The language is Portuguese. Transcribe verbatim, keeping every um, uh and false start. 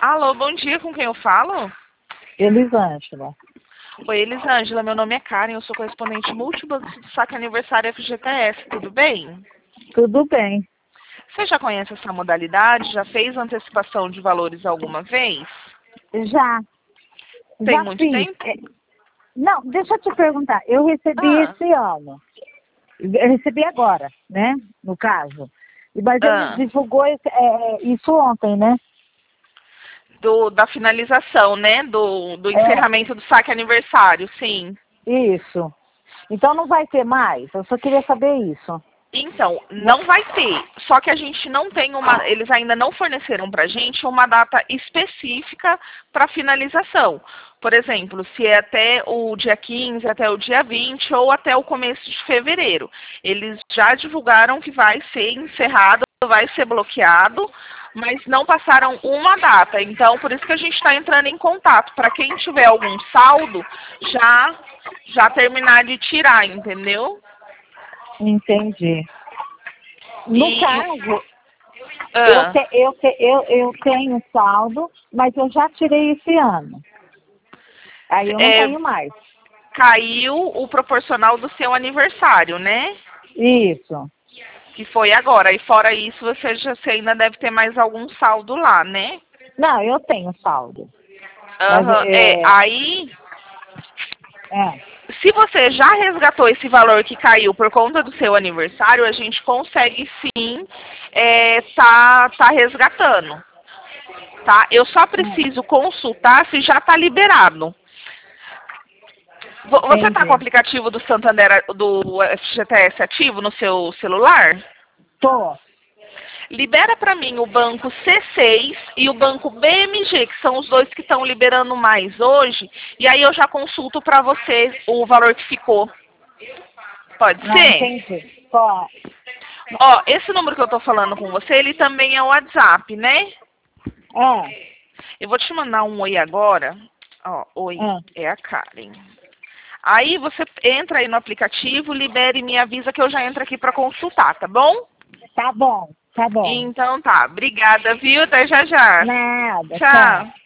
Alô, bom dia, com quem eu falo? Elisângela. Oi, Elisângela, meu nome é Karen, eu sou correspondente multibanco do Saque Aniversário F G T S, tudo bem? Tudo bem. Você já conhece essa modalidade? Já fez antecipação de valores alguma vez? Já. Tem Já muito fiz. tempo? É, Não, deixa eu te perguntar. Eu recebi Ah, esse ano. Eu recebi agora, né? No caso. E- Mas ele ah, divulgou esse- é, isso ontem, né? do, da finalização, né? Do, do É, encerramento do Saque Aniversário, sim. isso. Então não vai ter mais. Eu só queria saber isso. Então, Não. não vai ter. Só que a gente não tem uma. Eles ainda não forneceram para a gente uma data específica para finalização. Por exemplo, se é até o dia quinze, até o dia vinte ou até o começo de fevereiro. Eles já divulgaram que vai ser encerrado, vai ser bloqueado, mas não passaram uma data. Então, por isso que a gente está entrando em contato. Para quem tiver algum saldo, já, já terminar de tirar, entendeu? Entendi. No E, caso, eu, ah, te- eu, te- eu, eu tenho saldo, mas eu já tirei esse ano. Aí eu não é, tenho mais. caiu o proporcional do seu aniversário, né? Isso. Que foi agora. E fora isso, você, já, você ainda deve ter mais algum saldo lá, né? Não, eu tenho saldo. Mas Aham. É, é, aí, é, se você já resgatou esse valor que caiu por conta do seu aniversário, a gente consegue sim é, tá, tá resgatando. Tá? Eu só preciso consultar se já está liberado. Vo- Você está com o entendi. aplicativo do Santander, do F G T S ativo no seu celular? Tô. Libera para mim o banco C seis e o banco B M G, que são os dois que estão liberando mais hoje, e aí eu já consulto para você o valor que ficou. Pode Não, ser? entendi. Tô. Ó, esse número que eu tô falando com você, ele também é o WhatsApp, né? É, Eu vou te mandar um oi agora. Ó, oi, é. é a Karen. Aí você entra aí no aplicativo, libere e me avisa que eu já entro aqui para consultar, tá bom? Tá bom, tá bom. Então tá, obrigada, viu? Até já já. Nada, tchau. Tchau.